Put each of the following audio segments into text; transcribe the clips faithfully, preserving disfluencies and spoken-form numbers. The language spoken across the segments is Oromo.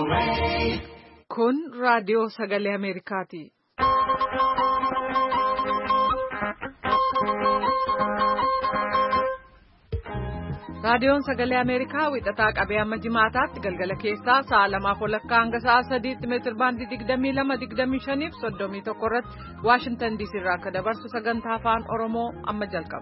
Kun raadiyoo sagalee Ameerikaati. Raadiyoon sagalee Ameerikaa wixataa qabee amma jimaataatti galgala keessaa sa'a lamaaf walakkaa hanga sa'a sadiitti meetir baandii digdamii lama digdamii shaniif soddomii tokko irratti Waashingtan D C irraa akka dabarsu sagantaa afaan Oromoo amma jalqaba.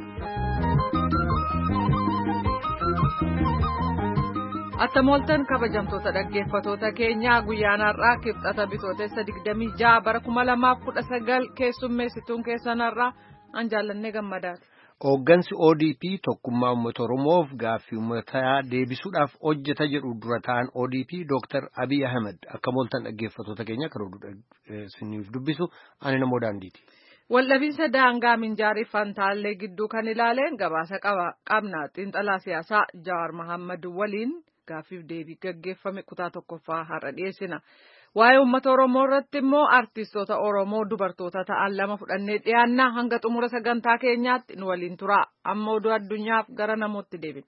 Attamooltan kabajamtoota dhaggeeffatoota keenyaa guyyaan har'aa kibxata bitootessa digdamii ja'a bara kuma lamaaf kudha sagal keessummeessituun keessan har'aa an jaallannee gammadaati. Hooggansi O D P tokkummaa uummata Oromoof gaaffii uummataa deebisuudhaaf hojjeta jedhu dura ta'an O D P Dooktar Abiy Ahmed akka mooltan dhaggeeffatoota keenya kan isiniif dubbisu ani namoo daandiiti. Waldhabiinsa daangaa Minjaarii Fantaallee gidduu kan ilaaleen gabaasa qabna. Xiinxalaa siyaasaa Jawaar Mohaammed waliin gaaffiif deebii gaggeeffame kutaa tokkoffaa har'a dhiyeessina. Waa'ee uummata Oromoo irratti immoo artistoota Oromoo dubartoota ta'an lama fudhannee dhiyaanna hanga xumura sagantaa keenyaatti nu waliin tura. Amma oduu addunyaaf gara namootti deebina.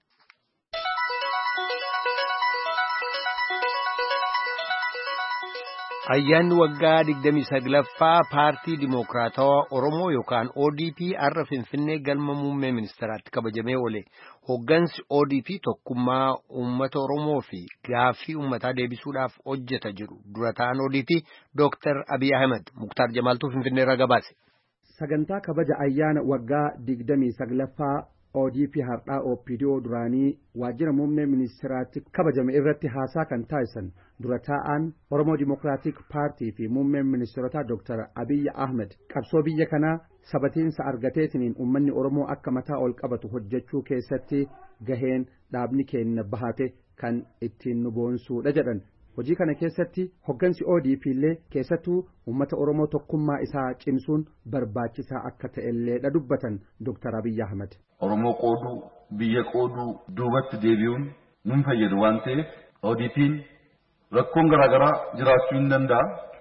Ayyaanni waggaa digdamii saglaffaa paartii Dimookiraatawaa Oromoo yookaan O D P har'a Finfinnee galma muummee ministeeraatti kabajamee oole. Hooggansi O D P tokkummaa uummata Oromoo fi gaaffii uummataa deebisuudhaaf hojjeta jedhu dura ta'an O D P Dooktar Abiy Ahmed Muktaar Jamaaltuu Finfinnee irraa gabaase. Sagantaa kabaja ayyaana waggaa digdamii saglaffaa O D P har'aa O P D O duraanii waajjira muummee ministeeraatti kabajame irratti haasaa kan taasisan dura taa'an Oromoo Dimokiraatik Paartii fi muummeen ministeerotaa Dooktar Abiy Ahmed qabsoo biyya kanaa sabatiinsa argateetiniin uummanni Oromoo akka mataa ol qabatu hojjechuu keessatti gaheen dhaabni keenya bahate kan ittiin nu boonsuudha jedhan. Hojii kana keessatti hoggansi O D P illee keessattuu uummata Oromoo tokkummaa isaa cimsuun barbaachisaa akka ta'ellee dha dubbatan Dooktar Abiy Ahmed. Oromoo qooduu biyya qooduu duubatti deebi'uun nun fayyadu waan ta'eef O D P'n rakkoon garaagaraa jiraachuu hin danda'a.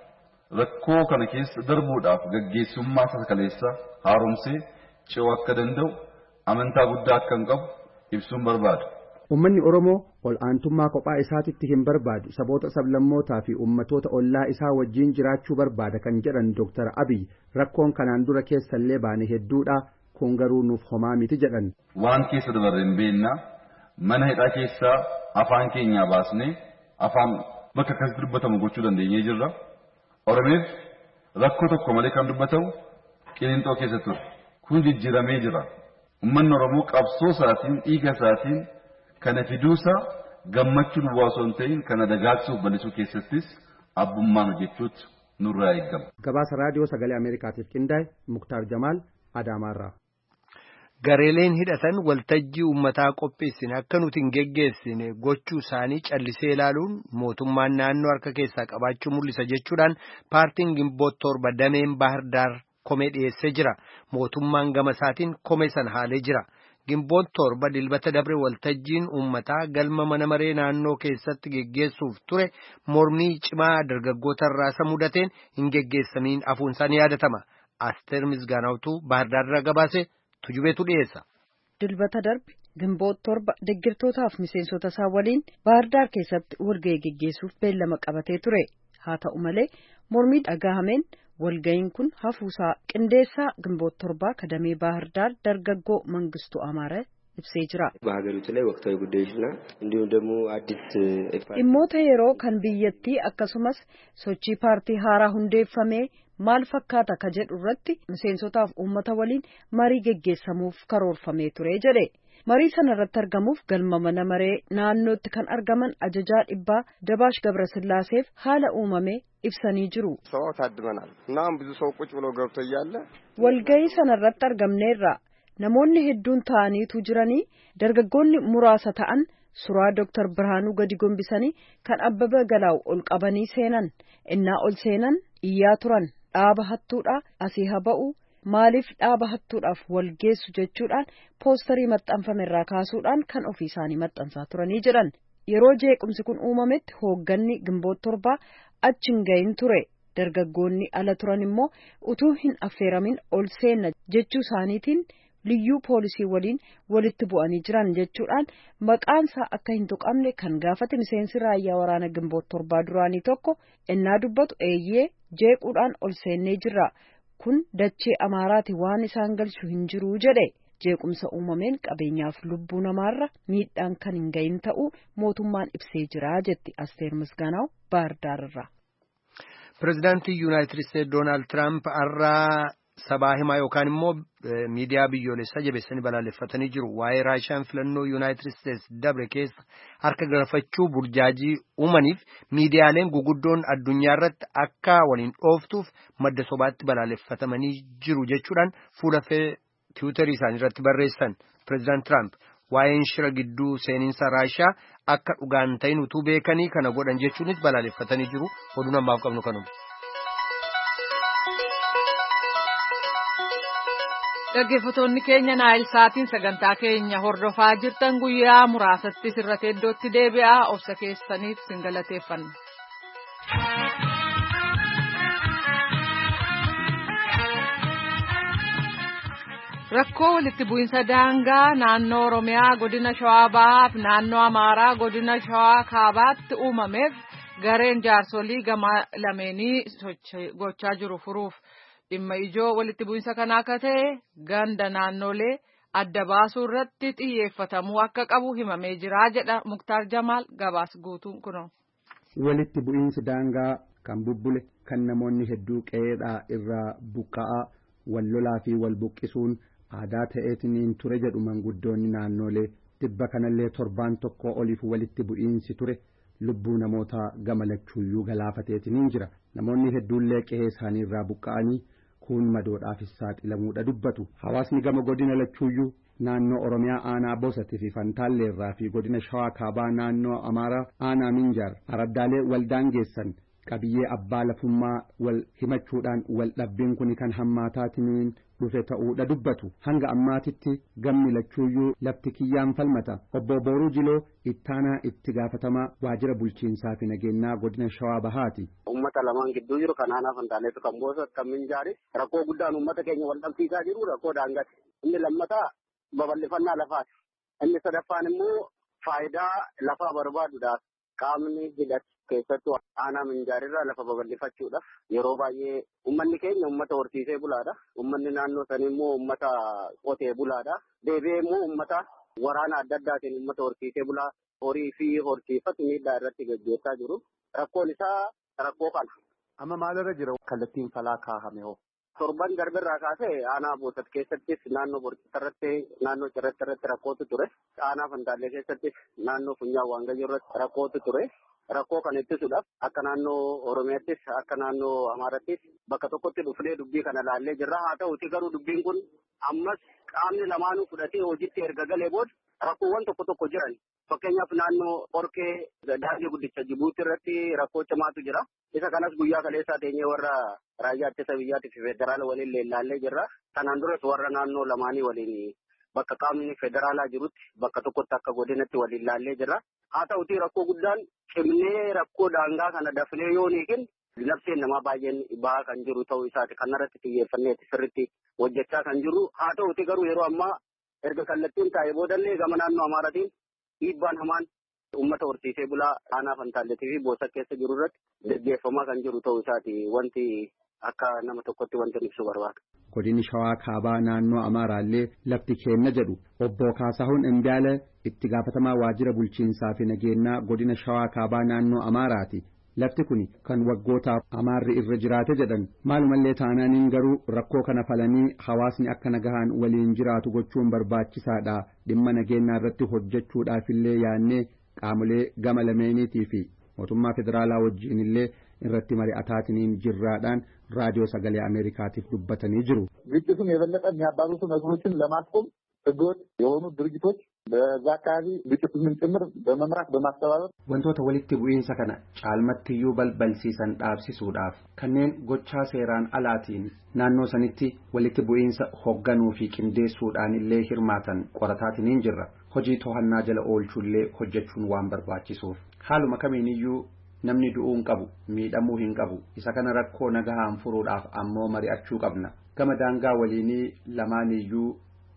Rakkoo kana keessa darbuudhaaf gaggeessummaa sakaleessa haaromsee ce'uu akka danda'u amantaa guddaa akka hin qabu ibsuun barbaada. Uummanni Oromoo ol aantummaa kophaa isaatitti hin barbaadu saboota sablammootaa fi uummatoota ollaa isaa wajjin jiraachuu barbaada kan jedhan Dooktar Abiy rakkoon kanaan dura keessallee baane hedduudha kun garuu nuuf homaa miti jedhan. Waan keessa dabarreen beennaa mana hidhaa keessaa afaan keenyaa baasnee afaan bakka akkasitti dubbatamu gochuu dandeenyee jirra. Oromeef rakkoo tokko malee kan dubbatamu Qiliinxoo keessa ture. Kun jijjiiramee jira. Uummanni Oromoo qabsoo isaatiin dhiiga isaatiin kana fiduusa gammachuu duwwaa osoo hin ta'in kana dagaagsuuf bal'isuu keessattis abbummaan hojjechuutu nurraa eegama. Gabaasa raadiyoo sagalee Ameerikaatiif qindaa'e Muktaar Jamaal Adaamaarraa. Gareeleen hidhatan waltajjii uummataa qopheessine akka nuti hin geggeessine gochuu isaanii callisee ilaaluun mootummaan naannoo harka keessaa qabaachuu mul'isa jechuudhaan paartiin Gimboot torba dameen Bahar Daar komee dhiyeessee jira. Mootummaan gama isaatiin komee sana haalee jira. Gimboot torba dilbata dabre waltajjiin uummataa galma mana maree naannoo keessatti geggeessuuf ture mormii cimaa dargaggoota irraa mudateen hin geggeessamiin hafuun isaanii yaadatama. Asteer Misgaanaawtuu Bahar Daar irraa gabaase tujubeetu dhiyeessa. Dilbata darbe Gimboot torba deeggartootaaf miseensota isaa waliin Bahar Daar keessatti walgahii geggeessuuf beellama qabatee ture. Haa ta'u malee mormii dhagahameen walga'iin kun hafuusaa qindeessaa Gimboot torbaa kadamee Bahar Daar dargaggoo Mangistuu Amaara ibsee jira. በሀገሪቱ ላይ ወቅታዊ ጉዳዮችና እንዲሁም ደግሞ አዲስ dhimmoota yeroo kan biyyattii akkasumas sochii paartii haaraa hundeeffamee maal fakkaata ka jedhu irratti miseensotaaf uummata waliin marii geggeessamuuf karoorfamee ture jedhe. Marii sana irratti argamuuf galma mana maree naannootti kan argaman ajajaa dhibbaa Dabaash Gabrasillaaseef haala uumame ibsanii jiru. ሰው ታድመናል እናም ብዙ ሰው ቁጭ ብሎ ገብቶ እያለ walgahii sana irratti argamneerra namoonni hedduun ta'aniitu jiranii dargaggoonni muraasa ta'an suuraa Dooktar Birhaanuu gadi gombisanii kan Abbabaa Galaaw ol qabanii seenan innaa ol seenan iyyaa turan dhaaba hattuudha asii haba'u maaliif dhaaba hattuudhaaf walgeessu jechuudhaan poosterii maxxanfame irraa kaasuudhaan kan ofii isaanii maxxansaa turanii jedhan. Yeroo jeequmsi kun uumametti hoogganni Gimboot torbaa achi hin gahin ture. Dargaggoonni ala turan immoo utuu hin affeeramin ol seenna jechuu isaaniitiin liyyuu poolisii waliin walitti bu'anii jiran jechuudhaan maqaansaa akka hin tuqamne kan gaafate miseensi raayyaa waraana Gimboot torbaa duraanii tokko ennaa dubbatu eeyyee jeequudhaan ol seennee jirra. Kun dachee Amaaraati waan isaan galchu hin jiru jedhe. Jeequmsa uumameen qabeenyaaf lubbuu namaarra miidhaan kan hin gahin ta'uu mootummaan ibsee jira jetti Asteer Misgaanaw Baardaarraa. Pireezidaantii Yuunaayitid Isteetsi Doonaald Tiraamp har'aa sabaa himaa yookaan immoo miidiyaa biyyoolessaa jabeessanii balaaleffatanii jiru. Waa'ee Raashiyaan filannoo Yuunaayitid Isteetsi dabre keessa harka galfachuu burjaajii uumaniif miidiyaaleen guguddoon addunyaa irratti akka waliin dhooftuuf madda sobaatti balaaleffatamanii jiru jechuudhaan fuula tiwiitarii isaanii irratti barreessan. Pireezidaant Tiraamp waa'een shira gidduu seeninsa Raashiyaa akka dhugaan ta'in utuu beekanii kana godhan jechuunis balaaleffatanii jiru. Oduun ammaaf qabnu kanuma. Dhaggeeffattoonni keenya Naayil Saatiin sagantaa keenya hordofaa jirtan guyyaa muraasatti sirratti iddootti deebi'aa obsa keessaniif sin galateeffanna. Rakkoo walitti bu'iinsa daangaa naannoo Oromiyaa godina Shawaa Bahaa fi naannoo Amaaraa godina Shawaa Kaabaatti uumameef gareen jaarsolii gama lameenii gochaa jiru furuuf dhimma ijoo walitti bu'iinsa kanaa akka ta'e ganda naannolee adda baasuu irratti xiyyeeffatamuu akka qabu himamee jira jedha Muktaar Jamaal gabaas guutuun kunoo. Walitti bu'iinsi daangaa kan bubbule kan namoonni hedduu qe'eedhaa irraa buqqa'aa wal lolaa fi wal buqqisuun aadaa ta'eetiniin ture jedhu manguddoonni naannolee dhibba kanallee torbaan tokko oliif walitti bu'iinsi ture lubbuu namoota gamalachuuyyuu galaafateetiniin jira. Namoonni hedduullee qe'ee isaanii irraa buqqa'anii kun madoodhaafis saaxilamuudha dubbatu. Hawaasni gama godina lachuuyyuu naannoo Oromiyaa aanaa Bosatii fi Fantaallee irraa fi godina Shawaa Kaabaa naannoo Amaaraa aanaa Minjaar araddaalee waldaan geessan qabiyyee abbaa lafummaa wal himachuudhaan wal dhabbiin kun kan hammaataatiniin dhufe ta'uudha dubbatu. Hanga ammaatitti gamni lachuuyyuu lafti kiyyaan falmata. Obbo Booruu Jiloo ittaanaa itti gaafatamaa waajjira bulchiinsaa fi nageenyaa godina Shawaa Bahaati. Uummata lamaan gidduu jiru kan aanaa Fantaaleetu kan Boosat kan Minjaari rakkoo guddaan uummata keenya wal dhabsiisaa jiru rakkoo daangaati. Inni lammataa babal'ifannaa lafaati. Inni sadaffaan immoo faayidaa lafaa barbaaduudhaaf qaamni hidhate keessattuu aanaa Minjaarirraa lafa babal'ifachuudhaaf yeroo baay'ee uummanni keenya uummata horsiisee bulaadha. Uummanni naannoo sanii immoo uummata qotee bulaadha. Deebi'ee immoo uummata waraana adda addaatiin uummata horsiisee bulaa horii fi horsiifatu miidhaa irratti gaggeessaa jiru. Rakkoon isaa rakkoo kana. Amma maalirra jira kallattiin falaa kaahame hoo? Torban darbirraa kaasee aanaa Boosat keessattis naannoo Borcisa irratti naannoo Cirracha irratti rakkootu ture. Aanaa Fantaallee keessattis naannoo Funyaan Waangayyoo irratti rakkootu ture. Rakkoo kan ittisuudhaaf akka naannoo Oromiyaattis akka naannoo Amaarattis bakka tokkotti dhufnee dubbii kana laallee jirra. Haa ta'uti garuu dubbiin kun ammas qaamni lamaanuu fudhatee hojiitti erga galee booda rakkoowwan tokko tokko jiran. Fakkeenyaaf naannoo Qorkee daandii guddicha Jibuutii irratti rakkoo cimaatu jira. Isa kanas guyyaa kaleessaa teenyee warra raayyaa ittisa biyyaatii fi federaala waliin leellaallee jirra. Kanaan duras warra naannoo lamaanii waliin bakka qaamni federaalaa jirutti bakka tokkotti akka godinatti waliin laallee jirra. Haa ta'uti rakkoo guddaan cimnee rakkoo daangaa kana dafnee yoo hiikin labseen namaa baay'een bahaa kan jiru ta'uu isaati. Kanarratti xiyyeeffanneeti sirriitti hojjechaa kan jiru. Haa ta'uti garuu yeroo ammaa erga kallattiin taa'ee boodallee gama naannoo Amaaratiin dhiibbaan hamaan uummata horsiisee bulaa aanaa Fantaalleetii fi Boosa keessa jiru irratti gaggeeffamaa kan jiru ta'uu isaati. Wanti akka nama tokkotti wanti ibsu barbaada. Godini Shawaa Kaabaa naannoo Amaaraallee lafti kenna jedhu obbo Kaasahuun Imbiyaale itti gaafatamaa waajjira bulchiinsaa fi nageenyaa godina Shawaa Kaabaa naannoo Amaaraati. Lafti kun kan waggootaaf Amaarri irra jiraate jedhan maalumallee taanaaniin garuu rakkoo kana falanii hawaasni akka nagahaan waliin jiraatu gochuun barbaachisaadha. Dhimma nageenyaa irratti hojjechuudhaafillee yaannee qaamolee gama lameeniitii fi mootummaa federaalaa wajjin illee irratti mari'ataatiniin jirraadhaan raadiyoo sagalee Ameerikaatiif dubbatanii jiru. ግጭቱን የበለጠ የሚያባብሱ ነገሮችን ለማስቆም ህገወጥ የሆኑ ድርጅቶች በዛ አካባቢ ግጭቱን ጭምር በመምራት በማስተባበር wantoota walitti bu'iinsa kana caalmattiyyuu balbalsiisan dhaabsisuudhaaf kanneen gochaa seeraan alaatiin naannoo sanitti walitti bu'iinsa hoogganuu fi qindeessuudhaan illee hirmaatan qorataatiniin jirra. Hojii to'annaa jala oolchuullee hojjechuun waan barbaachisuuf haaluma kamiiniyyuu namni du'uu hin qabu miidhamuu hin qabu. Isa kana rakkoo nagahaan furuudhaaf ammoo mari'achuu qabna. Gama daangaa waliinii lamaaniyyuu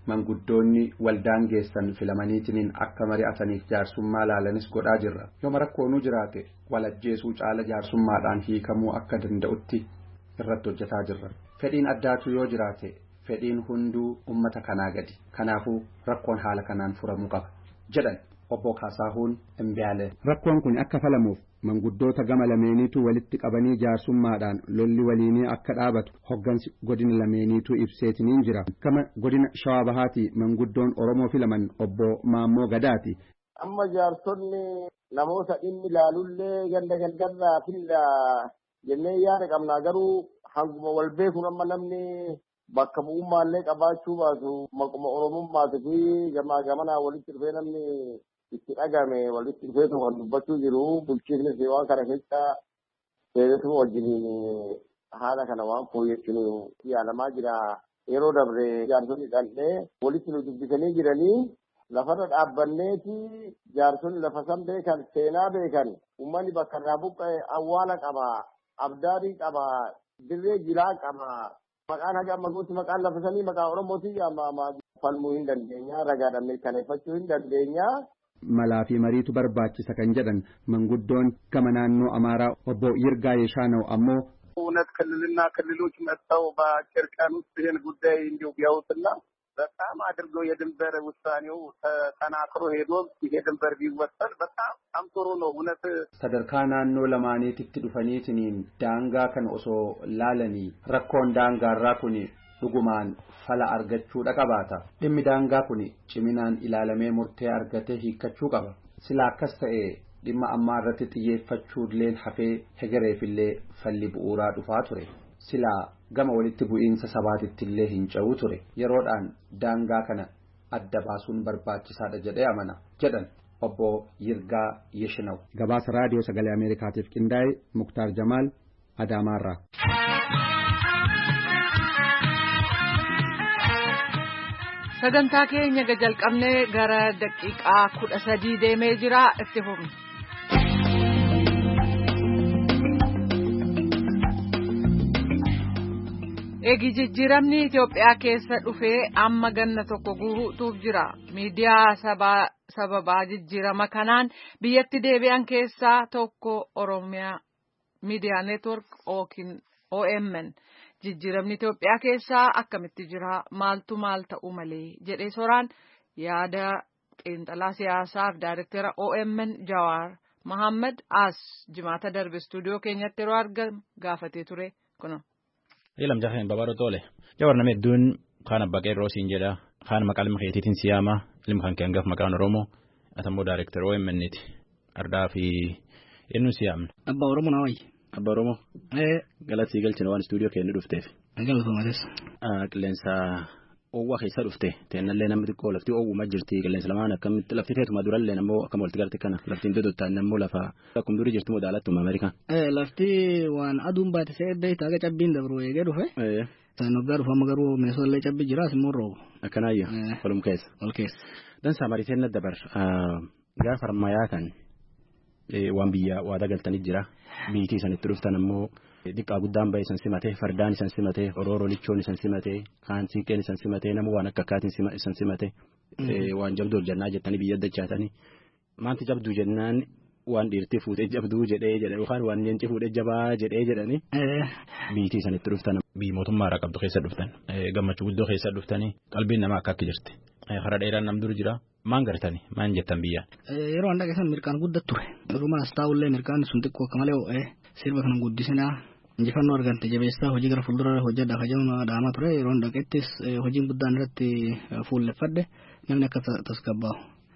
manguddoonni waldaan geessan filamaniitiin akka mari'ataniif jaarsummaa laalanis godhaa jirra. Yoo rakkoonuu jiraate walajjeesuu caala jaarsummaadhaan hiikamuu akka danda'utti irratti hojjetaa jirra. Fedhiin addaatu yoo jiraate fedhiin hunduu ummata kanaa gadi. Kanaafuu rakkoon haala kanaan furamuu qaba jedhan obbo Kaasahuun Imbiyaale. Rakkoon kun akka falamuuf manguddoota gama lameeniitu walitti qabanii jaarsummaadhaan lolli waliinii akka dhaabatu hoggansi godina lameeniitu ibseetiniin jira. Gama godina Shawaa Bahaati manguddoon Oromoo filaman obbo Maammoo Gadaati. Amma jaarsonni namoota dhimmi ilaalullee ganda gandarraa filla jennee yaada qabnaa garuu hanguma wal beekuun amma namni bakka bu'ummaallee qabaachuu baatu maquma Oromummaati fi gamaa gamanaa walitti dhufee namni itti dhagame walitti dhufee kan dubbachuu jiru bulchiinsi waan kana keessa seeratu wajjiniin haala kana waan fooyyessuun yaalamaa jira. Yeroo dabre jaarsonni dhandhee walitti nu dubbisanii jiranii lafarra dhaabbanneeti jaarsonni lafa san beekan seenaa beekan uummanni bakka irraa buqqa'e awwaala qaba abdaarii qaba dirree jilaa qaba maqaan haga ammaguutti maqaan lafa sanii maqaa Oromootii falmuu hin dandeenya ragaadhaan mirkaneeffachuu hin dandeenya. Malaa fi mariitu barbaachisa kan jedhan manguddoon gama naannoo Amaaraa obbo Yirgaa Yeeshaanoo ammoo እውነት ክልልና ክልሎች መጥተው በአጭር ቀን ውስጥ ይህን ጉዳይ እንዲሁ ቢያውትና በጣም አድርገው የድንበር ውሳኔው ተጠናክሮ ሄዶ ይሄ ድንበር ቢወሰን በጣም በጣም ጥሩ ነው። እውነት ሰደርካ ናannoo lamaaniitti dhufaniitiin daangaa kan osoo laalanii rakkoon daangaarraa kun dhugumaan fala argachuu qabaata. Dhimmi daangaa kun ciminaan ilaalamee murtee argatee hiikkachuu qaba. Sila akkas ta'e dhimma ammaa irratti xiyyeeffachuudleen hafee hegereefillee falli bu'uuraa dhufaa ture. Sila gama walitti bu'iinsa sabaatitti illee hin ca'uu ture. Yeroodhaan daangaa kana adda baasuun barbaachisaadha jedhee amana jedhan obbo Yirgaa Yeeshinaw. Gabaasa raadiyoo sagalee Ameerikaatiif qindaa'e Muktaar Jamaal Adaamaarraa. Sagantaa keenya jalqabnee gara daqiiqaa kudha sadii deemee jira itti fufna. Eegi jijjiiramni Itoophiyaa keessa dhufee amma ganna tokko guutuuf jira. Miidiyaa sababaa jijjiirama kanaan biyyatti deebi'an keessaa tokko Oromiyaa Miidiyaa Neetwork yookiin O M N. Jijjiiramni Itoophiyaa keessaa akkamitti jira maaltu maal ta'uu malee jedhee soraan yaada xiinxalaa siyaasaaf daayirektara O M N Jawaar Mohaammed as jimaata darbe istuudiyoo keenyatti yeroo argamu gaafatee ture kuno. Ilam jahaan babaadho tole. Jawaar nama hedduun kaan abbaa qeerroo siin jedha kaan maqaa ilma keetiitiin siyaama ilma kan keengaaf maqaan Oromoo atammoo daayirektara O M N'ti ardaa fi eenyu siyaamna. Abbaa Oromoo naa wayyi. Abbaa Oromoo. Eh galatii galchina waan istuudiyoo keenya dhufteef. Galatoomaatis. Qilleensa oowwaa keessa dhufte teennallee namni xiqqoo lafti oowwuma jirti qilleensa lamaan akkamitti lafti teetuma durallee namoo akkam walitti galti kana laftiin duduttaan namoo lafa akkuma durii jirtu moo daalattuma Ameerikaan. Eh lafti waan aduun baatisee edda itti aga cabbiin dabru eegee dhufe. Eh. San waggaa dhufa amma garuu Minnesotallee cabbi jira asimmoo roobu. Akkanaayyo. Walum keessa. Wal keessa. Dansaa mariiteen na dabar gaafa armayaa kan waan biyya waada galtanii jira biitii isanitti dhuftan ammoo diqqaa guddaan bahe isan simatee fardaan isan simatee orooroo lichoon isan simatee kaan siiqeen isan simatee nama waan akka akkaatiin isan simatee waan jabduu jennaa jettanii biyya dachaatanii maanti jabduu jennaan waan dhiirtii fuutee jabduu jedhee jedhan yookaan waan leenci fuudhee jabaa jedhee jedhanii biitii isanitti dhuftan biyyi mootummaa qabdu keessa dhuftan gammachuu guddoo keessa dhuftanii qalbiin namaa akka akka jirti hara dheeraan nam dur jira. Maan gartani maan jettan biyya. Yeroo hunda keessan mirkaan guddat ture. Dhumaas taa'ullee mirkaan sun xiqqoo akka malee ho'ee sirba kana guddisinaa injifannoo argante jabeessaa hojii gara fuuldura hojjedhaaf hajama dhaamaa ture yeroo hundaqettis hojiin guddaan irratti fuulleffadhe namni akka tasgabbaa'u.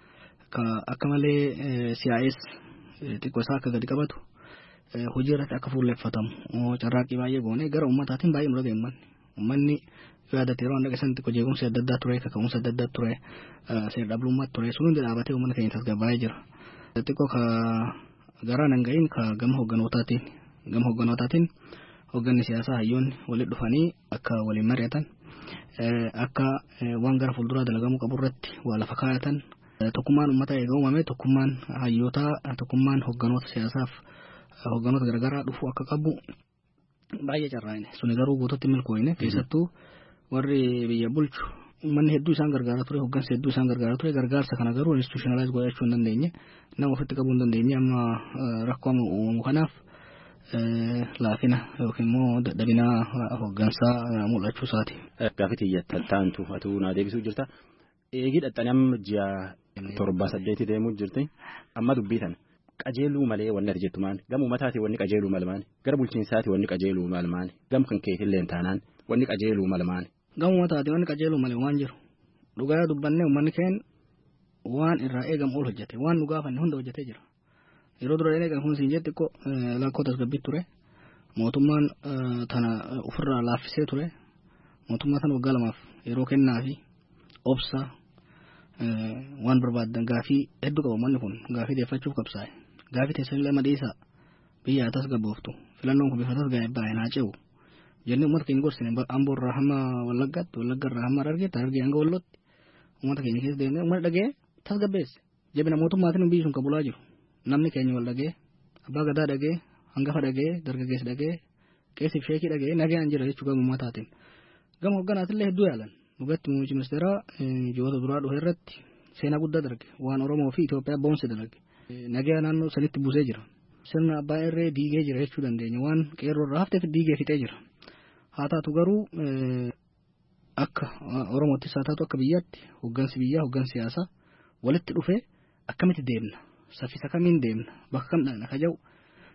Akka malee siyaa'ees xiqqoo isaa akka gadi qabatu hojii irratti akka fuulleffatamu carraaqqii baay'ee goone gara ummataatiin baay'ee mul'ata uummanni. Uummanni yaadate yeroo hunda keessatti xiqqoo jeequmsi adda addaa ture kaka'umsi adda addaa ture seera dhabdummaa ture sun hundi dhaabatee uummata keenya tasgabbaa'ee jira. Xiqqoo ka garaa nan ga'iin ka gama hogganootaatiin gama hogganootaatiin hogganni siyaasaa hayyoonni walitti dhufanii akka waliin mari'atan akka waan gara fuulduraa dalagamuu qabu irratti waa lafa kaayatan tokkummaan uummata eega uumame tokkummaan hayyootaa tokkummaan hogganoota siyaasaaf hogganoota garagaraa dhufuu akka qabu baay'ee carraa'ine suni garuu guutuutti milkooyne keessattuu warri biyya bulchu manni hedduu isaan gargaara ture hoggansa hedduu isaan gargaara ture gargaarsa kana garuu institutionalize godhachuu hin dandeenye nama ofitti qabuu hin dandeenye amma rakkoo uumamu kanaaf laafina yookiin immoo dadhabina hoggansaa mul'achuu isaati. Gaaffii xiyyatta taantu atuu naa deebisuu jirta. Eegi dhaxxanii amma ji'a torba saddeetii deemuu jirti amma dubbii tana. Qajeeluu malee wanni ati jettu maali? Gama uummataati wanni qajeeluu maal maali? Gara bulchiinsaati wanni qajeeluu maal maali? Gama kan keetillee taanaan wanni qajeeluu maal maali? Gama uummataati wanni qajeeluu malee waan jiru. Dhugaa dubbannee uummanni keenya waan irraa eegamu ol hojjete waan nu gaafanne hunda hojjetee jira. Yeroo dura eegan kun siin jetti ko lakkoo tasgabbii ture. Mootummaan tana ofirraa laaffisee ture. Mootummaa tana waggaa lamaaf yeroo kennaa fi obsa waan barbaadan gaafii hedduu qaba manni kun gaafii deeffachuuf qabsaa'e. Gaafii teessanillee madiisa biyya tasgabbooftu filannoon kun bifa tasgabbaa'een haa ce'u jennee uummata keenya gorsine amboo irraa hamma wallaggaatti wallagga irraa hamma argeetti argee hanga wallootti uummata keenya keessa deemnee uummata dhagee tasgabbeesse jabina mootummaatiin biyyi sun qabulaa jiru namni keenya wal dhagee abbaa gadaa dhagee hangafa dhagee dargaggeessi dhagee qeessiif sheekii dhagee nagaan jira jechuu gama uummataatiin gama hogganaatillee hedduu yaalan dhugatti muummichi ministeeraa ji'oota duraa dhufe irratti seenaa guddaa darge waan Oromoo fi Itoophiyaa boonse dalage nagaa naannoo sanitti buusee jira sirna abbaa irree diigee jira jechuu dandeenya waan qeerroo irraa hafteef diigee fixee jira haa taatu garuu akka Oromoottis haa taatu akka biyyaatti hoggansi biyyaa hoggansi siyaasaa walitti dhufee akkamitti deemna saffisa kamiin deemna bakka kam dhaqna ka jedhu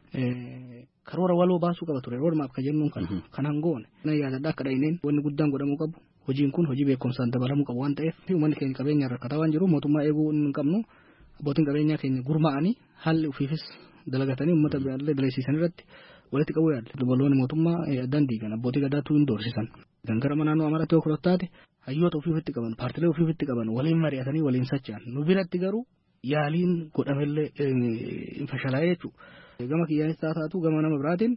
karoora waloo baasuu qaba ture roodmaap ka jennuun kana kan hangoone na yaadadha akka dhayneen wanni guddaan godhamuu qabu hojiin kun hojii beekumsaan dabalamuu qabu waan ta'eef uummanni keenya qabeenya rakkataa waan jiru mootummaa eeguu hin qabnu abbootiin qabeenyaa keenya gurmaa'anii haalli ofiifis dalagatanii uummata biraallee daleessisan irratti walitti qabuu yaadde lubaloonni mootummaa addaan diigan abbootii gadaatu hin doorsisan gangara naannoo Amaaraatti yoo kurottaate hayyoota ofiifitti qaban paartilee ofiifitti qaban waliin mari'atanii waliin socho'an nu biratti garuu yaaliin godhamellee hin fashalaa'ee jechuudha. Gama kiyyaanis taatu gama nama biraatiin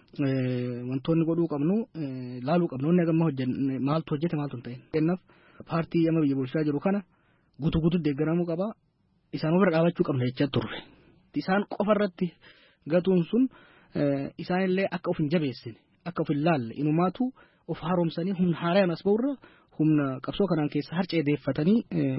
wantoonni godhuu qabnu laaluu qabnu inni gama hojjenne maaltu hojjete maaltu hin ta'in. Kennaaf paartii amma biyya bulchaa jiru kana guutuu guutuu deeggaramuu qaba. Isaan bira dhaabachuu qabna jechaa turre. Isaan qofa irratti gatuun sun isaanillee akka of hin jabeessine akka of hin laalle inumaatu of haaromsanii humna haaraan as ba'urra humna qabsoo kanaan keessa harcee deeffatanii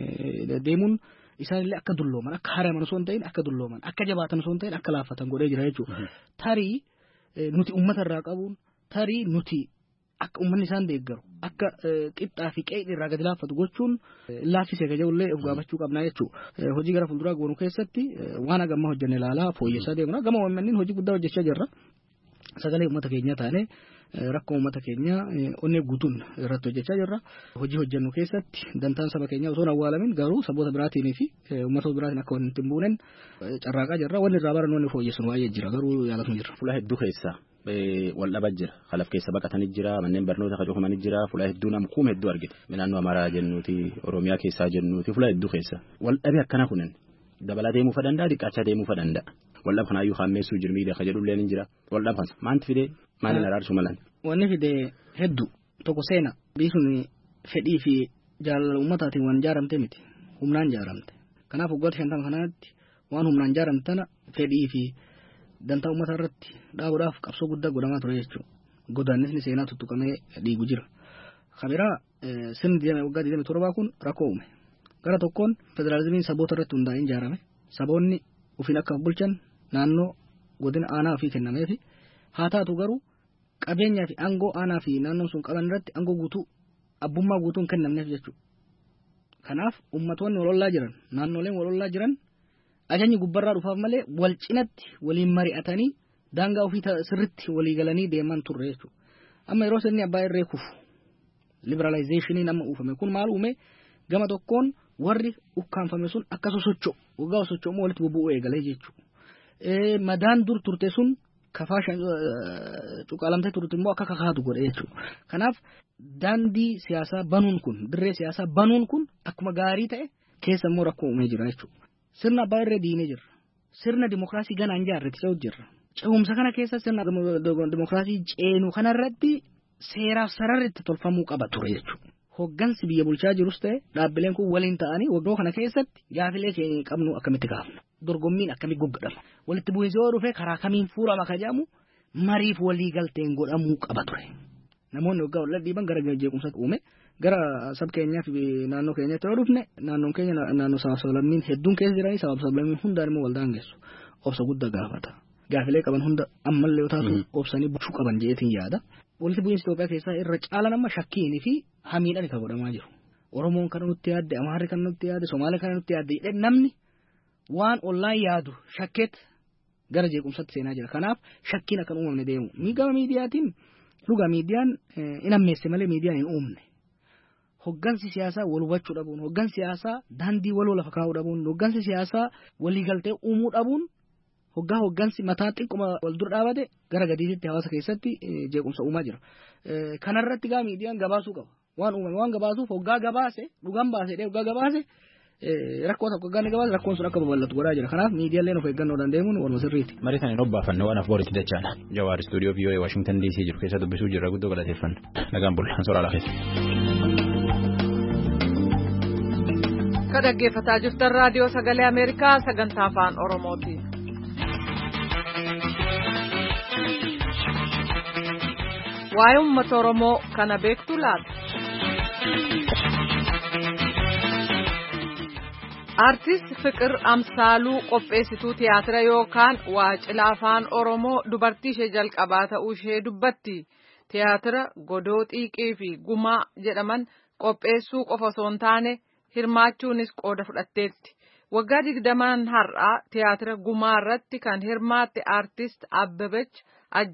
deemuun isaanillee akka dullooman akka haaraman osoo hin ta'in akka dullooman akka jabaatan osoo hin ta'in akka laaffatan godhee jira jechuudha. Tarii nuti uummata irraa qabuun tarii nuti akka uummanni isaan deeggaru akka qixxaa fi qe'ee irraa gadi laaffatu gochuun laaffisee gaja'ullee of gaafachuu qabnaa jechuudha. Hojii gara fuulduraa goonuu keessatti waan hagamma hojjenne ilaalaa fooyyessaa deemna gama uummanniin hojii guddaa hojjechaa jirra. Sagalee uummata keenyaa taanee rakkoo uummata keenyaa onnee guutuun irratti hojjechaa jirra. Hojii hojjennu keessatti dantaan saba keenyaa osoo hin awwaalamin garuu saboota biraatiin fi uummatoota biraatiin akka wanti hin buunen carraaqaa jirra. Wanni irraa baran wanni fooyyessuun baay'ee jira garuu yaalatu jira. Fuula hedduu keessa wal dhabaa jira. Kalaf keessa baqatanii jira. Manneen barnoota qacuufamanii jira. Fuula hedduu namkuuma hedduu argite. Naannoo Amaaraa jennuuti Oromiyaa keessaa jennuuti fuula hedduu keessa. Wal dhabee akkana kunin dabalaa deemuu fa danda'a dhiqqaachaa deemuu fa danda'a. Waldhab kanaayyuu haammeessuu jirmiidha ka jedhullee ni jira. Waldhab kana maanti fidee maaliin araarsuu malan? Wanni fidee hedduu tokko seena biisuun fedhii fi jaalala uummataatiin waan ijaaramte miti humnaan ijaaramte. Kanaaf waggoota shantan kanaatti waan humnaan ijaaramte tana fedhii fi dantaa uummataa irratti dhaabuudhaaf qabsoo guddaa godhamaa ture jechuudha. Godaannisni seenaa tuttuqamee dhiigu jira. Kabiraa sirni waggaa digdamii torbaa kun rakkoo uume. Gara tokkoon federaalizimiin saboota irratti hundaa'een ijaarame. Saboonni ofiin akka bulchan naannoo godina aanaa ofii kennameefi haa taatu garuu qabeenyaa fi aangoo aanaa fi naannoon sun qaban irratti aangoo guutuu abbummaa guutuun kennamneef jechuudha. Kanaaf ummatoonni walollaa jiran naannoleen walollaa jiran ajajni gubbarraa dhufaaf malee wal cinatti waliin mari'atanii daangaa ofii sirritti walii galanii deeman turre jechuudha. Amma yeroo sirni abbaa irree kufu liberalizationii nama uufame kun maal uume gama tokkoon warri ukkaanfame sun akka sosocho'u waggaa sosocho'u walitti bubu'uu eegalee jechuudha. Madaan dur turte sun kafaa cuqaalamtee turte immoo akka kakaatu godhe jechuudha. Kanaaf daandii siyaasaa banuun kun dirree siyaasaa banuun kun akkuma gaarii ta'e keessa immoo rakkoo uumee jira jechuudha. Sirna abbaa irree diinee jirra. Sirna dimookiraasii ganaan jaarrete ce'uutu jirra. Ce'umsa kana keessa sirna dimookiraasii ceenu kanarratti seeraaf sararri itti tolfamuu qaba ture jechuudha. Hoggansi biyya bulchaa jirus ta'e dhaabbileen kun waliin ta'anii waggaa kana keessatti gaafilee keenya qabnu akkamitti kaafna. Dorgommiin akkamitti goggodhama. Walitti bu'iinsi yoo dhufe karaa kamiin fuurama ka jedhamu mariif walii galteen godhamuu qaba ture. Namoonni waggaa wal dhiiban gara jeequmsaatti uume gara sab keenyaaf naannoo keenyatti yoo dhufne naannoon keenya naannoo sabaa-sablammiin hedduun keessa jiranii sabaa-sablammiin hundaan immoo wal daangessu obsa guddaa gaafata. Gaafilee qaban hunda ammallee yoo taatu obsanii bulchuu qaban jeetiin yaada. Walitti bu'iinsa Itoophiyaa keessaa irra caalaan amma shakkiinii fi hamiidhaan kan godhamaa jiru. Oromoon kana nutti yaadde, Amaarri kana nutti yaadde, Somaalee kana nutti yaadde namni waan ollaan yaadu shakkeet gara jeequmsatti seenaa jira. Kanaaf shakkiin akka uumamne deemu. Gama miidiyaatiin dhugaa miidiyaan hin ammeesse malee miidiyaan hin uumne. Hoggansi siyaasaa wal hubachuu dhabuun, hoggansi siyaasaa daandii waloo lafa kaa'uu dhabuun, hoggansi siyaasaa waliigaltee uumuu dhabuun hoggaa hoggansi mataa xiqquma wal dura dhaabate gara gadiitti hawaasa keessatti jeequmsa uumaa jira. Kanarratti gaa miidiyaan gabaasuu qaba. Waan uumame waan gabaasuuf hoggaa gabaase dhugaan baasee hoggaa gabaase rakkoo tokko hoggaa gabaase rakkoon sun akka babal'atu godhaa jira. Kanaaf miidiyaaleen of eeggannoo danda'eemuun waluma sirriiti. Marii kana hin obbaafanne waan afbooritti dachaana. Jawaar istuudiyoo V O A Washington D C jiru keessa dubbisuu jirra guddoo galateeffanna. Nagaan bulla ansooraa laafeessa. Ka dhaggeeffataa jirtan raadiyoo sagalee Ameerikaa sagantaa afaan Oromooti. Waa'ee uummata Oromoo kana beektu laata? Artiist Fiqir Amsaaluu qopheessituu tiyaatira yookaan waacila afaan Oromoo dubartii ishee jalqabaa ta'uu ishee dubbatti. Tiyaatira godoo xiiqii fi gumaa jedhaman qopheessuu qofa osoo hin taane hirmaachuunis qooda fudhatteetti. Waggaa digdamaan har'aa tiyaatira gumaa irratti kan hirmaatte artiist Abbabech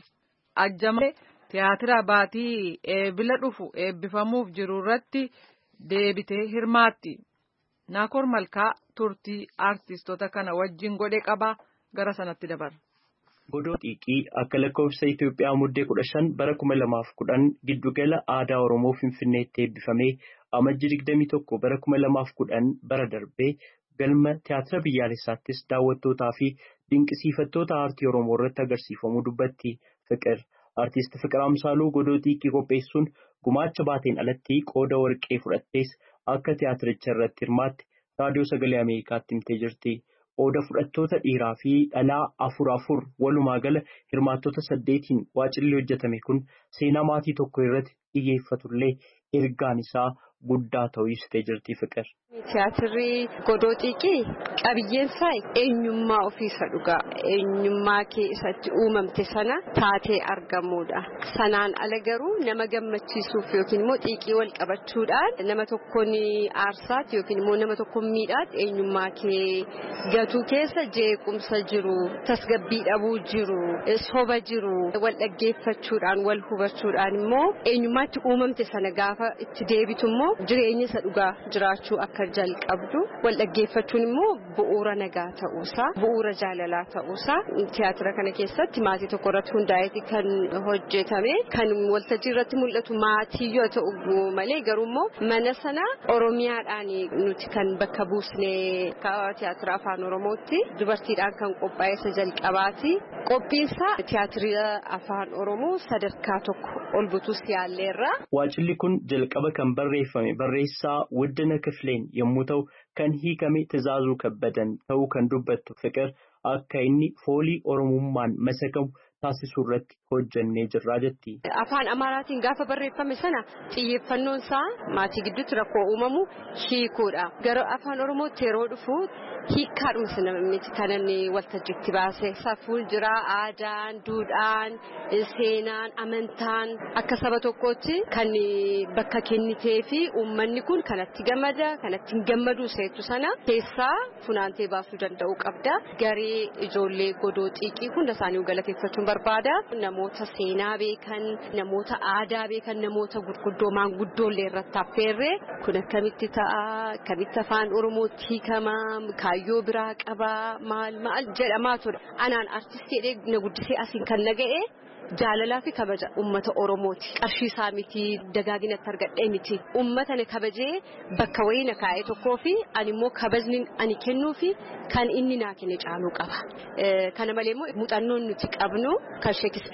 Ajjamee tiyaatira baatii eebila dhufu eebbifamuuf jiru irratti deebitee hirmaatti. Naakoor Malkaa turtii artistoota kana wajjin godhe qaba gara sanatti dabarra. Godoo xiiqii akka lakkoofsa Itoophiyaa muddee kudha shan bara kuma lamaaf kudhan giddugala aadaa Oromoo Finfinneetti eebbifamee amajji digdamii tokko bara kuma lamaaf kudhan bara darbee galma tiyaatira biyyaalessaattis daawwattootaa fi dinqisiifattoota aartii Oromoo irratti agarsiifamuu dubbatti. Fiqir artiist Fiqir Amsaaluu godoo xiiqii qopheessuun gumaacha baateen alatti qooda warqee fudhattees akka tiyaatiricha irratti hirmaatte raadiyoo sagalee Ameerikaatti himtee jirti. Qooda fudhattoota dhiiraa fi dhalaa afur afur walumaa gala hirmaattota saddeetiin waacilli hojjetame kun seenaa maatii tokko irratti xiyyeeffatullee ergaan isaa guddaa ta'uu ibsitee jirti Fiqir. Tiyaatirri godoo xiiqii qabiyyeen isaa eenyummaa ofiisa dhugaa eenyummaa kee isatti uumamte sana taatee argamuudha. Sanaan ala garuu nama gammachiisuuf yookiin immoo xiiqii wal qabachuudhaan nama tokkoon aarsaatti yookiin immoo nama tokkoon miidhaatti eenyummaa kee gatuu keessa jeequmsa jiru, tasgabbii dhabuu jiru, soba jiru, wal dhaggeeffachuudhaan wal hubachuudhaan immoo eenyummaatti uumamte sana gaafa itti deebitu immoo jireenya isa dhugaa jiraachuu akka jalqabdu wal dhaggeeffachuun immoo bu'uura nagaa ta'uusaa bu'uura jaalalaa ta'uusaa tiyaatira kana keessatti maatii tokko irratti hundaa'eeti kan hojjetame kan waltajjii irratti mul'atu maatii yoo ta'u malee garuu immoo mana sana Oromiyaadhaan nuti kan bakka buusnee tiyaatira afaan Oromootti dubartiidhaan kan qophaa'e isa jalqabaati. Qophiinsaa tiyaatira afaan Oromoo sadarkaa tokko ol butuus yaalleerra. Waacilli kun jalqaba kan barreeffame barreessaa Wuddina Kifileen yommuu ta'u kan hiikame Tizaazuu Kabbadan ta'uu kan dubbattu Fiqir akka inni foolii Oromummaan masakamu taasisuu irratti hojjannee jirraa jetti. Afaan Amaaraatiin gaafa barreeffame sana xiyyeeffannoon isaa maatii gidduutti rakkoo uumamu hiikuudha. Gara afaan Oromootti yeroo dhufu hiikkaadhumsa namatti kan inni waltajjiitti baase. Safuun jira aadaan, duudhaan, seenaan, amantaan akka saba tokkootti kan bakka kennitee fi uummanni kun kanatti gammada, kanatti hin gammadu seetu sana keessaa funaantee baasuu danda'uu qabda. Garee ijoollee godoo xiiqii hunda isaanii galateeffachuun barbaada. Namoota seenaa beekan, namoota aadaa beekan, namoota gurguddoo maanguddoollee irratti affeerree kun akkamitti ta'a, akkamitti afaan Oromootti hiikamaa, kaayyoo biraa qabaa, maal maal jedhamaa ture. Anaan artistii na guddisee asiin kan naga'e jaalalaa fi kabaja ummata Oromooti. Qarshii isaa miti, dagaaginatti argadhee miti. Ummata na kabajee bakka wayii na kaa'ee tokkoo fi ani immoo kabajni ani kennuu fi kan inni naa kenne caaluu qaba. Kana malee immoo muuxannoon nuti qabnu kan Sheekispiir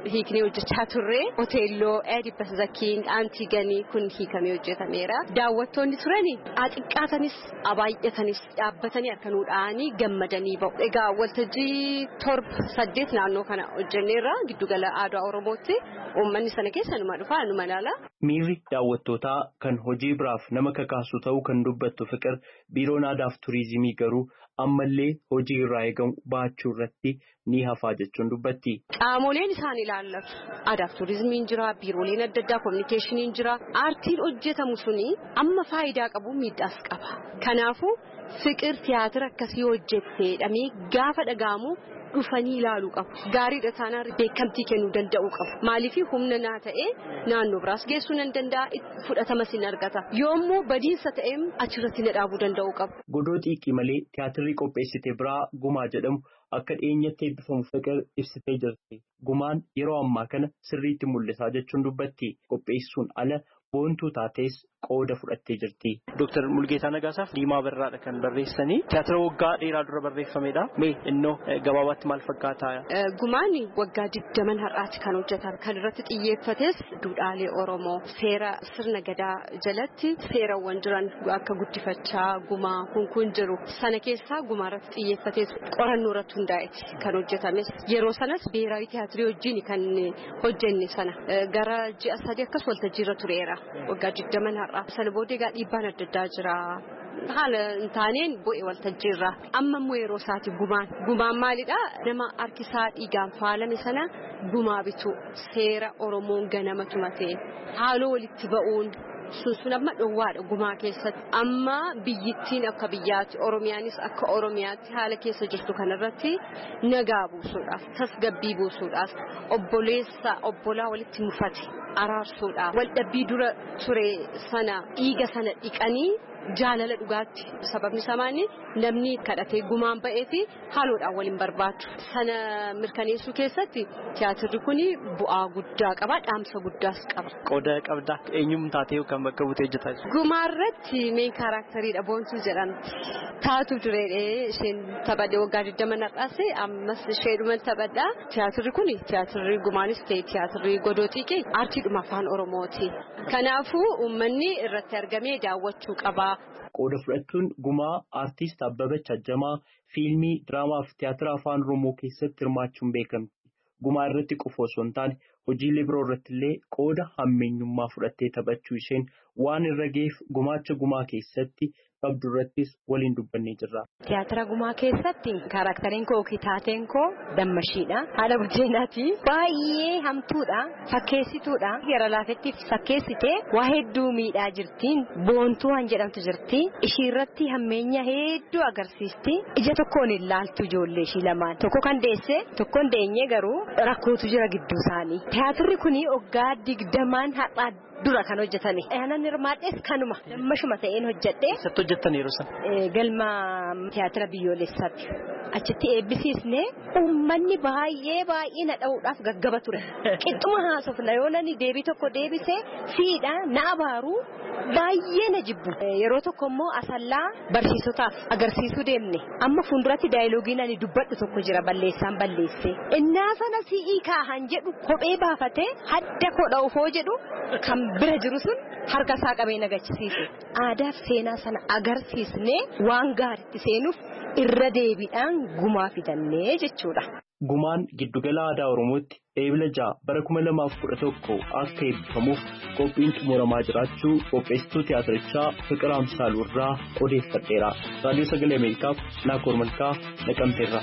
hiiknee hojjechaa turre hoteelloo Edibas Zakiin Antiganii kun hiikamee hojjetameera. Daawwattoonni turani xiqqaatanis abaay'atanis dhaabbatanii harkanuudhaanii gammadanii ba'u. Egaa waltajjii torba saddeet naannoo kana hojjenneerra giddugala aadaa Oromootti uummanni sana keessa numa dhufaa numa ilaala. Miirri daawwattootaa kan hojii biraaf nama kakaasu ta'uu kan dubbattu Fiqir biiroon aadaaf turizimii garuu ammallee hojii irraa eegamu baachuu irratti ni hafaa jechuun dubbatti. Qaamoleen isaan ilaallatu aadaaf turizimiin jira, biirooleen adda addaa kominikeeshiniin jira. Aartiin hojjetamu suni amma faayidaa qabu miidhaas qaba. Kanaafuu Fiqir tiyaatira akkasii hojjettee dhamee gaafa dhagaamu dhufanii ilaaluu qabu. Gaariidha taanaan beekamtii kennuu danda'uu qabu. Maaliif humna naa ta'ee naannoo biraas geessuu nan danda'a fudhatamas hin argata. Yoommoo badiinsa ta'ee achirratti na dhaabuu danda'uu qabu. Godoo xiiqii malee tiyaatirri qopheessite biraa gumaa jedhamu akka dhiyeenyatti eebbifamu Fiqir ibsitee jirti. Gumaan yeroo ammaa kana sirriitti mul'isaa jechuun dubbatti. Qopheessuun ala boontuu taates qooda fudhattee jirti. Dooktar Mulgeetaa Nagaasaaf Diimaa Barraadha kan barreessanii tiyaatira waggaa dheeraa dura barreeffamedha. Mee innoo gabaabaatti maal fakkaata? Gumaan waggaa digdaman har'aatti kan hojjetame kan irratti xiyyeeffates duudhaalee Oromoo seera sirna gadaa jalatti seerawwan jiran akka guddifachaa gumaa kun kun jiru sana keessaa gumaa irratti xiyyeeffates qorannoo irratti hundaa'eeti kan hojjetames yeroo sanas beeraawi tiyaatirii wajjin kan hojjenne sana gara ji'a sadii akkas waltajjii irra tureera waggaa digdaman har'a. Sana booddee egaa dhiibbaan adda addaa jira. Haala hin taaneen bu'ee waltajjii irraa. Amma immoo yeroo isaati gumaan. Gumaan maalidhaa? Nama harkisaa dhiigaan faalame sana gumaa bitu seera Oromoon ganama tumatee haaloo walitti ba'uun sun sun amma dhoowwaadha gumaa keessatti. Amma biyyittiin akka biyyaatti Oromiyaanis akka Oromiyaatti haala keessa jirtu kanarratti nagaa buusuudhaaf tasgabbii buusuudhaaf obboleessa obbolaa walitti mufate araarsuudhaaf waldhabbii dura ture sana dhiiga sana dhiqanii jaalala dhugaatti sababni samaani namni kadhatee gumaan ba'ee fi haaloodhaan waliin barbaadu sana mirkaneessuu keessatti tiyaatirri kun bu'aa guddaa qaba dhaamsa guddaas qaba. Qooda qabda eenyummaa taatee kan bakka buutee hojjetaa jirtu. Gumaarratti meen kaaraktariidha boontuu jedhamti. Taatu dureedhee isheen taphadhe waggaa digdama naqaase ammas isheedhuma taphadha. Tiyaatirri kun tiyaatirri gumaanis ta'e tiyaatirri godoo xiiqii aartiidhuma afaan Oromooti. Kanaafuu uummanni irratti argamee daawwachuu qaba. Qooda fudhachuun gumaa aartist Abbabach Ajjamaa fiilmii diraamaa fi tiyaatira afaan Oromoo keessatti hirmaachuun beekamti. Gumaa irratti qofa osoo hin taane hojiilee biroo irratti illee qooda hammeenyummaa fudhattee taphachuu isheen waan irra ga'eef gumaacha gumaa keessatti qabdu irrattis waliin dubbannee jirra. Tiyaatira gumaa keessatti kaarakteriin koo kitaateen koo dammashiidha. Haadha buddeenaati. Baay'ee hamtuudha. Fakkeessituudha. Yeroo laafettiif fakkeessitee waa hedduu miidhaa jirtiin. Boontuu han jedhamtu jirti. Ishii irratti hammeenya hedduu agarsiisti. Ija tokkoon hin laaltu ijoollee ishii lamaan. Tokko kan deesse tokkoon deenyee garuu rakkootu jira gidduu isaanii. Tiyaatirri kuni waggaa digdamaan har'aa dura kan hojjetame. Aannan hirmaadhees kanuma dammashuma ta'een hojjedhe. Eessatti hojjettan yeroo sana? Galma tiyaatira biyyoolessaatti. Achitti eebbisiisne uummanni baay'ee baay'ee na dha'uudhaaf gaggaba ture. Qixxuma haasofna yoo nani deebii tokko deebise fiidha na abaaru baay'ee na jibbu. Yeroo tokko immoo asallaa barsiisotaaf agarsiisuu deemne. Amma fuulduratti daayiloogiin ani dubbadhu tokko jira balleessaan balleesse. Innaa sana si'ii kaahan jedhu kophee baafatee hadda kodha ufoo jedhu kan bira jiru sun harka isaa qabee nagachisiise. Aadaa fi seenaa sana agarsiisnee waan gaariitti seenuuf irra deebiidhaan gumaa fidannee jechuudha. Gumaan giddugala aadaa Oromootti eebila ja'a bara kuma lamaaf kudha tokko akka eebbifamuuf qophiin xumuramaa jiraachuu qopheessituu tiyaatirichaa Fiqir Amsaaluu irraa odeeffadheera. Raadiyoo Sagalee Ameerikaaf Naakoor Malkaa Naqamteerra.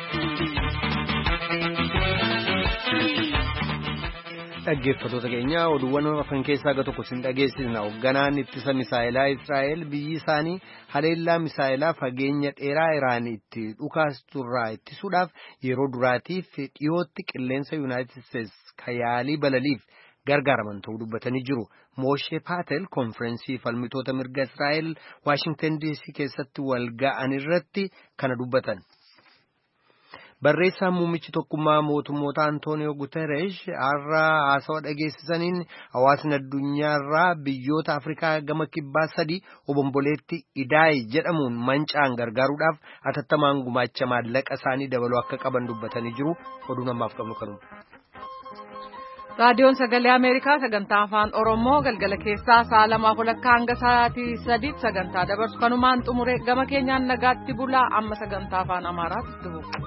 Dhaggeeffattoota keenya oduuwwan afaan keessaa gara tokko sin dhageessisna. Hoogganaan ittisa misaa'ilaa Israa'el biyyi isaanii haleellaa misaa'ilaa fageenya dheeraa Iraan itti dhukaasturraa ittisuudhaaf yeroo duraatiif dhiyootti qilleensa Yuunaayitid Isteetsi kayaalii balaliif gargaaraman ta'uu dubbatanii jiru. Moshe Paatel konferensii falmitoota mirga Israa'el Waashingtan D C keessatti wal ga'an irratti kana dubbatan. Barreessaan muummichi tokkummaa mootummoota Antooniyoo Guterres har'a haasawa dhageessisaniin hawaasni addunyaarraa biyyoota Afrikaa gama kibbaa sadii obomboleetti Idaayi jedhamuun mancaan gargaaruudhaaf atattamaan gumaacha maallaqa isaanii dabaluu akka qaban dubbatanii jiru. Oduu namaaf qabnu kanuma. Raadiyoon Sagalee Ameerikaa sagantaa afaan Oromoo galgala keessaa sa'a lamaaf walakkaa hanga sa'aatii sadiitti sagantaa dabarsu kanumaan xumure gama keenyaan nagaatti bulaa amma sagantaa afaan Amaaraatti dhufu.